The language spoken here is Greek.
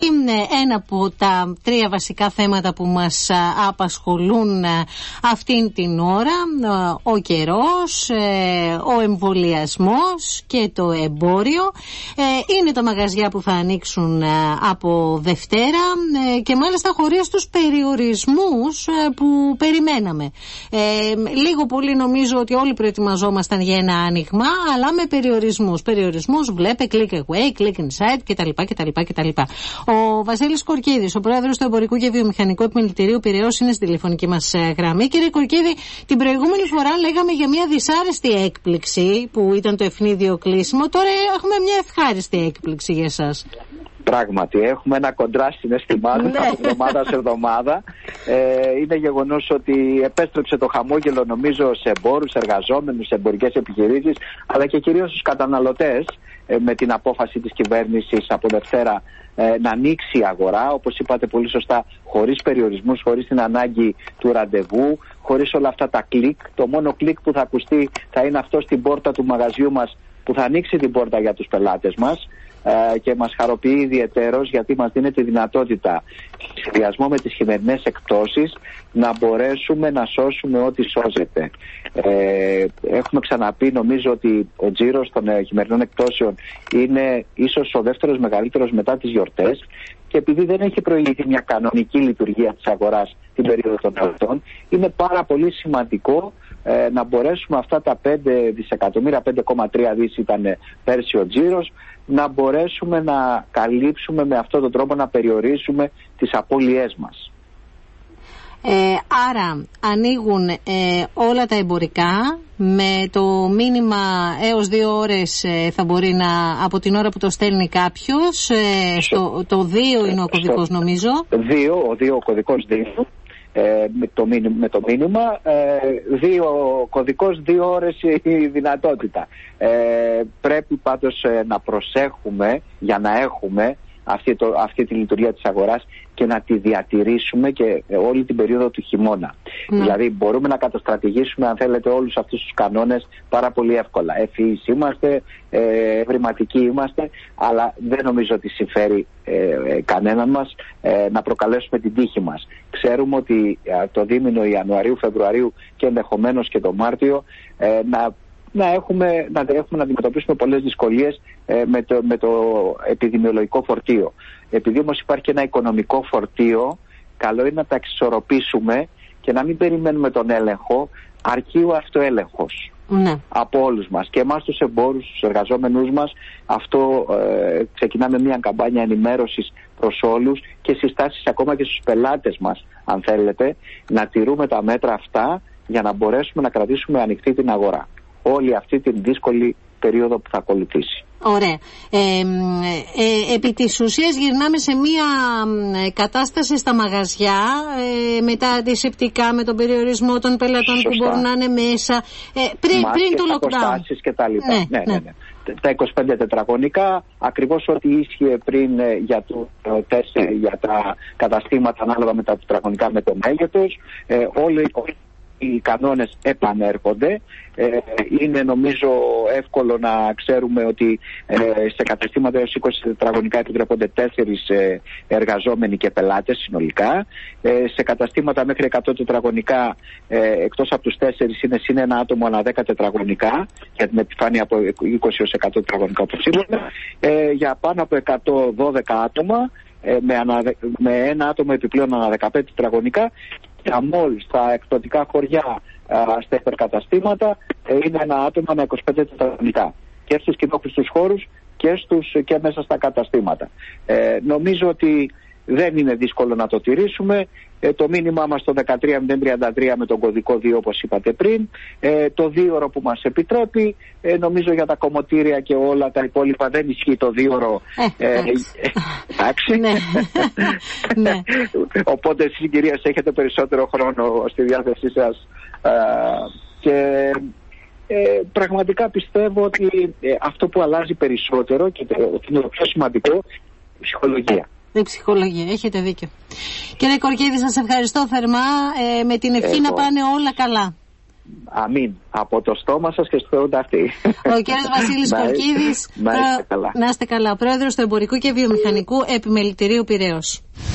Ένα από τα τρία βασικά θέματα που μας απασχολούν αυτήν την ώρα, ο καιρός, ο εμβολιασμός και το εμπόριο. Είναι τα μαγαζιά που θα ανοίξουν από Δευτέρα και μάλιστα χωρίς τους περιορισμούς που περιμέναμε. Λίγο πολύ νομίζω ότι όλοι προετοιμαζόμασταν για ένα άνοιγμα, αλλά με περιορισμούς βλέπε click away, click inside κτλ. Ο Βασίλης Κορκίδης, ο πρόεδρος του Εμπορικού και Βιομηχανικού Επιμελητηρίου Πειραιώς, είναι στη τηλεφωνική μας γραμμή. Κύριε Κορκίδη, την προηγούμενη φορά λέγαμε για μια δυσάρεστη έκπληξη που ήταν το ευνίδιο κλείσιμο. Τώρα έχουμε μια ευχάριστη έκπληξη για εσάς. Πράγματι, έχουμε ένα κοντράστ συναισθημάτων από εβδομάδα σε εβδομάδα. Είναι γεγονός ότι επέστρεψε το χαμόγελο, νομίζω, σε εμπόρους, εργαζόμενους, σε εμπορικές επιχειρήσεις, αλλά και κυρίως στους καταναλωτές, με την απόφαση της κυβέρνησης από Δευτέρα να ανοίξει η αγορά, όπως είπατε πολύ σωστά, χωρίς περιορισμούς, χωρίς την ανάγκη του ραντεβού, χωρίς όλα αυτά τα κλικ. Το μόνο κλικ που θα ακουστεί θα είναι αυτό στην πόρτα του μαγαζιού μας, που θα ανοίξει την πόρτα για τους πελάτες μας. Και μας χαροποιεί ιδιαιτέρως, γιατί μας δίνει τη δυνατότητα, σε συνδυασμό με τις χειμερινές εκπτώσεις, να μπορέσουμε να σώσουμε ό,τι σώζεται. Έχουμε ξαναπεί, νομίζω, ότι ο τζίρος των χειμερινών εκπτώσεων είναι ίσως ο δεύτερος μεγαλύτερος μετά τις γιορτές, και επειδή δεν έχει προηγηθεί μια κανονική λειτουργία της αγοράς την περίοδο των εορτών, είναι πάρα πολύ σημαντικό να μπορέσουμε αυτά τα 5 δισεκατομμύρια, 5,3 δις ήταν πέρσι ο τζίρος, να μπορέσουμε να καλύψουμε με αυτόν τον τρόπο, να περιορίσουμε τις απώλειές μας. Άρα ανοίγουν όλα τα εμπορικά, με το μήνυμα έως 2 ώρες θα μπορεί να, από την ώρα που το στέλνει κάποιος, το 2 είναι ο κωδικός, νομίζω. Ο 2 ο κωδικός 2. Με το μήνυμα, 2 κωδικός, 2 ώρες η δυνατότητα. Πρέπει πάντως να προσέχουμε για να έχουμε αυτή τη λειτουργία της αγοράς και να τη διατηρήσουμε και όλη την περίοδο του χειμώνα. Δηλαδή μπορούμε να καταστρατηγήσουμε, αν θέλετε, όλους αυτούς τους κανόνες πάρα πολύ εύκολα. Ευφυείς είμαστε, ευρηματικοί είμαστε, αλλά δεν νομίζω ότι συμφέρει κανέναν μας να προκαλέσουμε την τύχη μας. Ξέρουμε ότι το δίμηνο Ιανουαρίου, Φεβρουαρίου και ενδεχομένως και το Μάρτιο να αντιμετωπίσουμε πολλές δυσκολίες με το επιδημιολογικό φορτίο. Επειδή όμως υπάρχει και ένα οικονομικό φορτίο, καλό είναι να τα εξισορροπήσουμε και να μην περιμένουμε τον έλεγχο, αρκεί ο αυτοέλεγχος από όλους μας, και εμάς τους εμπόρους, τους εργαζόμενούς μας. Αυτό ξεκινάμε μια καμπάνια ενημέρωσης προς όλους και συστάσεις ακόμα και στους πελάτες μας, αν θέλετε, να τηρούμε τα μέτρα αυτά για να μπορέσουμε να κρατήσουμε ανοιχτή την αγορά όλη αυτή την δύσκολη περίοδο που θα ακολουθήσει. Ωραία. Επί της ουσίας γυρνάμε σε μια κατάσταση στα μαγαζιά με τα αντισηπτικά, με τον περιορισμό των πελατών. Σωστά. Που μπορούν να είναι μέσα πριν το lockdown και τα λοιπά. Ναι. Τα 25 τετραγωνικά, ακριβώς ό,τι ίσχυε πριν για τα καταστήματα ανάλογα με τα τετραγωνικά, με το μέγεθος, όλοι οι κανόνες επανέρχονται. Είναι νομίζω εύκολο να ξέρουμε ότι σε καταστήματα έως 20 τετραγωνικά επιτρέπονται 4 εργαζόμενοι και πελάτες συνολικά. Σε καταστήματα μέχρι 100 τετραγωνικά, εκτός από τους 4, είναι συν 1 άτομο ανά 10 τετραγωνικά, για την επιφάνεια από 20 έως 100 τετραγωνικά όπως είπαμε. Για πάνω από 112 άτομα, με 1 άτομο επιπλέον ανά 15 τετραγωνικά. Τα μόλ, στα εκπτωτικά χωριά, στα υπερκαταστήματα, είναι 1 άτομο ανά 25 τετραγωνικά. Και στους κοινόχρηστους χώρους και μέσα στα καταστήματα. Νομίζω ότι δεν είναι δύσκολο να το τηρήσουμε. Το μήνυμά μας το 13033 με τον κωδικό 2, όπως είπατε πριν. Το 2ωρο που μας επιτρέπει, νομίζω για τα κομμωτήρια και όλα τα υπόλοιπα δεν ισχύει το 2ωρο. Εντάξει. Ναι. Οπότε εσείς, κυρίες, έχετε περισσότερο χρόνο στη διάθεσή σας και πραγματικά πιστεύω ότι αυτό που αλλάζει περισσότερο και είναι το πιο σημαντικό, η ψυχολογία. Η ψυχολογία, έχετε δίκιο. Κύριε Κορκίδη, σας ευχαριστώ θερμά, με την ευχή να πάνε όλα καλά. αμήν από το στόμα σας και στο Θεό ταυτί. Ο κύριος Βασίλης Κορκίδης, να είστε καλά, πρόεδρος του Εμπορικού και Βιομηχανικού Επιμελητηρίου Πειραιώς.